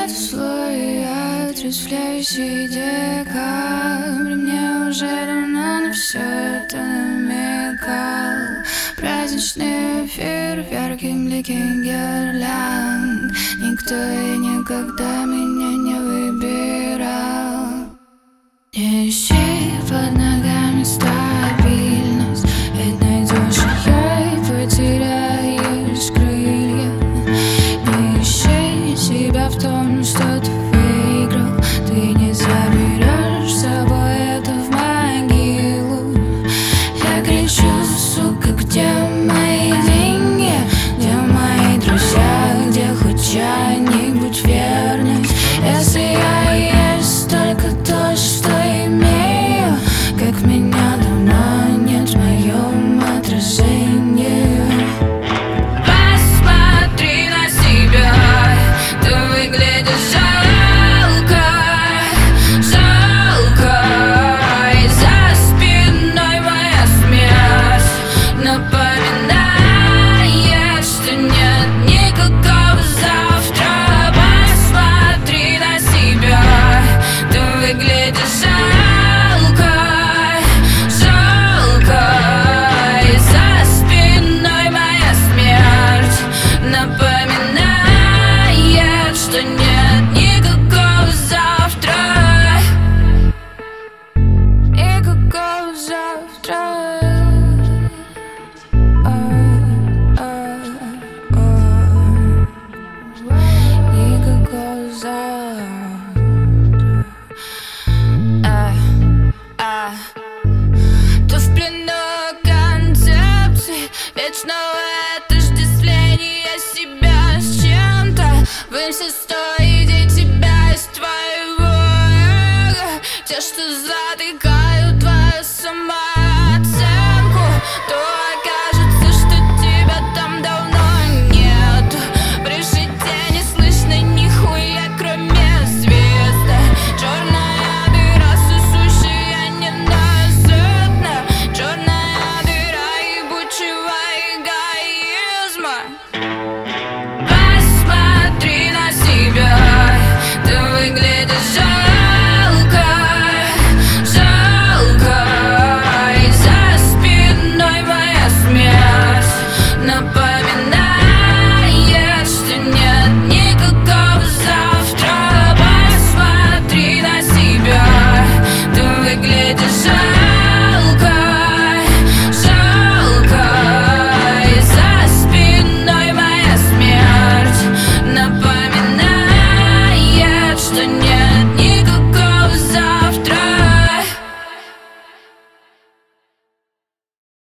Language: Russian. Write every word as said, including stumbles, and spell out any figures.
Это свой отрезвляющий декабрь. Мне уже давно на все это намекал. Праздничный фейерверки, блики гирлянд. Никто и никогда меня не выбирал. Не ищи под ногами стабильность, ведь найдешь ее и потеряешь крылья. Не ищи себя в том, что ты выиграл. Ты не заберешь с собой это в могилу. Я кричу: сука, где мои деньги? Где мои друзья? Где хоть чья-нибудь верность? Если я есть только то, что имею, как меня давно нет в моем отражении. Посмотри на себя, ты выглядишь жалко, жалко. И за спиной моя смерть напоминает, что нет никакого завтра. Посмотри на себя, ты выглядишь жалко, жалко. И за спиной моя смерть напоминает, что нет никакого завтра. Никакого завтра. Никакого завтра. А, а. Ты в плену концепции вечного отождествления себя с чем-то. В инсистоиде тебя из твоего эго, те, что затыкают